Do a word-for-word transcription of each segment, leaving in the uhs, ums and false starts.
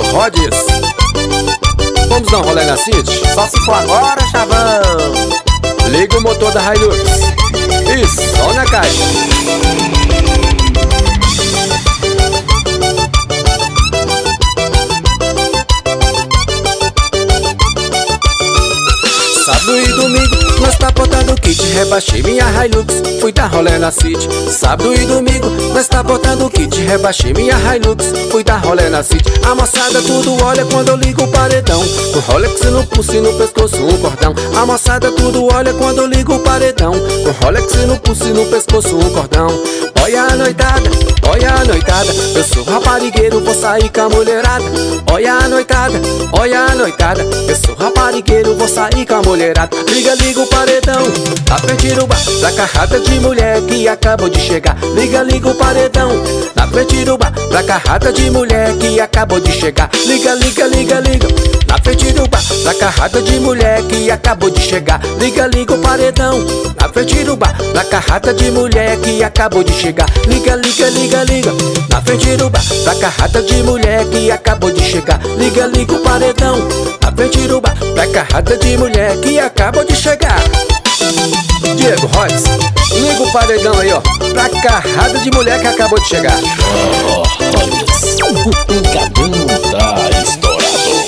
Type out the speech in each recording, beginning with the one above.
Rhodes. Vamos dar um rolê na City? Só se for agora, chavão. Liga o motor da Hilux e sol na caixa. Sábado e domingo nós tá botando kit. Rebaixei minha Hilux, fui dar rolê na City. Sábado e domingo nós tá botando kit. Rebaixei minha Hilux, fui dar rolê na City. A moçada tudo olha quando eu ligo o paredão. Com Rolex no pulso e no pescoço um cordão. A moçada tudo olha quando eu ligo o paredão. Com Rolex no pulso e no pescoço um cordão. Olha a noitada, olha a noitada. Eu sou raparigueiro, vou sair com a mulherada. Olha a noitada, olha a noitada. Eu sou raparigueiro, vou sair com a mulherada. Liga, liga o paredão, na frente do bar, da carrada de mulher que acabou de chegar. Liga, liga o paredão, na frente do bar, da carrada de mulher que acabou de chegar. Liga, liga, liga, liga, na frente do bar, da carrada de mulher que acabou de chegar. Liga, liga o paredão, na frente do bar, da carrada de mulher que acabou de chegar. Liga, liga, liga, liga, na frente do bar, da carrada de mulher que acabou de chegar. Liga, liga o paredão, na frente do bar, da carrada de mulher que acabou de chegar. Diego Rhodes, liga o paredão aí, ó, pra carrada de mulher que acabou de chegar. Oh, Rhodes, o pancadão tá estourado.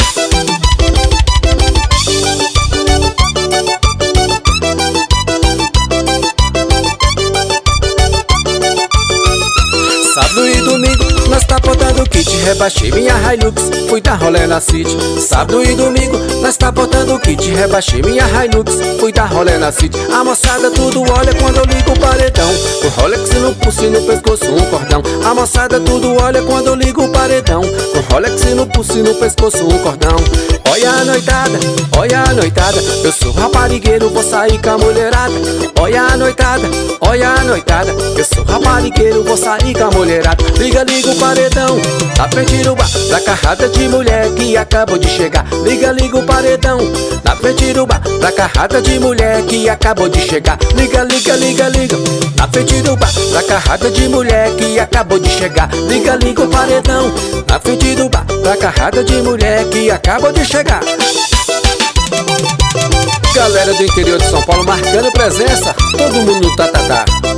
Sábado e domingo nós tá botando kit. Rebaixei minha Hilux, fui dar rolê na City. Sábado e domingo nós tá botando kit. Rebaixei minha Hilux, fui dar rolê na City. A moçada tudo olha quando eu ligo o paredão. Com Rolex no pulso e no pescoço um cordão. A moçada tudo olha quando eu ligo o paredão. Com Rolex no pulso e no pescoço um cordão. Olha a noitada, olha a noitada. Eu sou raparigueiro, vou sair com a mulherada. Olha a noitada, olha a noitada. Eu sou raparigueiro, vou sair com a mulherada. Liga, liga o paredão, na frente do bar, da carrada de mulher que acabou de chegar. Liga, liga o paredão, na frente do bar, da carrada de mulher que acabou de chegar. Liga, liga, liga, liga, na frente do bar, da carrada de mulher que acabou de chegar. Liga, liga o paredão, na frente do bar, da carrada de mulher que acabou de chegar. Galera do interior de São Paulo marcando presença, todo mundo no tatatá.